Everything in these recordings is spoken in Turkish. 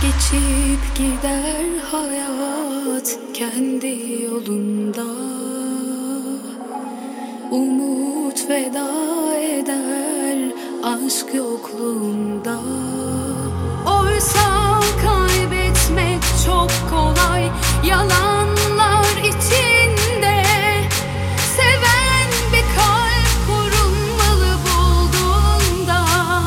Geçip gider hayat kendi yolunda, umut veda eder aşk yokluğunda. Oysa kaybetmek çok kolay yalanlar içinde. Seven bir kalp korunmalı bulduğunda.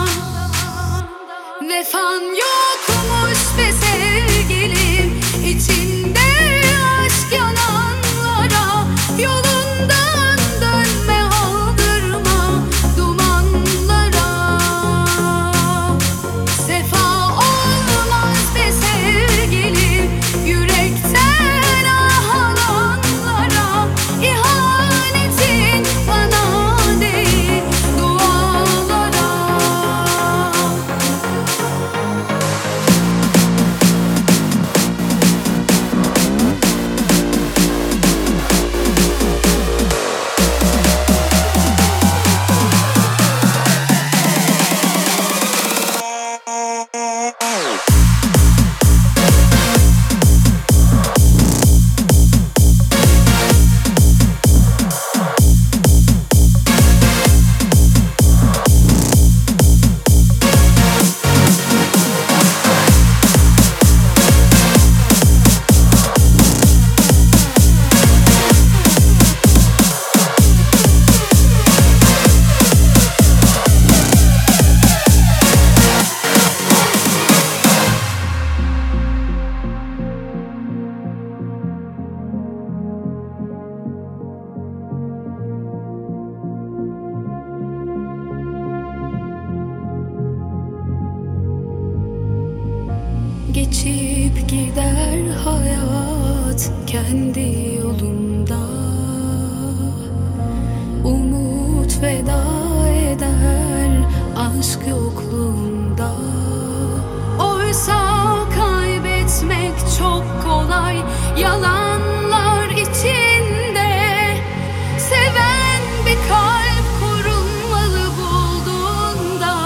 Vefan yokmuş be sevgilim, içinde aşk yananlara. Yolundan dönme, aldırma dumanlara. Sefa olmaz be sevgilim, yürekten ah alanlara. İhanetin bana değil dualara. Geçip gider hayat kendi yolunda, umut veda eder aşk yokluğunda. Oysa kaybetmek çok kolay yalanlar içinde. Seven bir kalp korunmalı bulduğunda.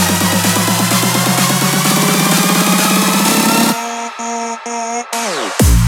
Oh.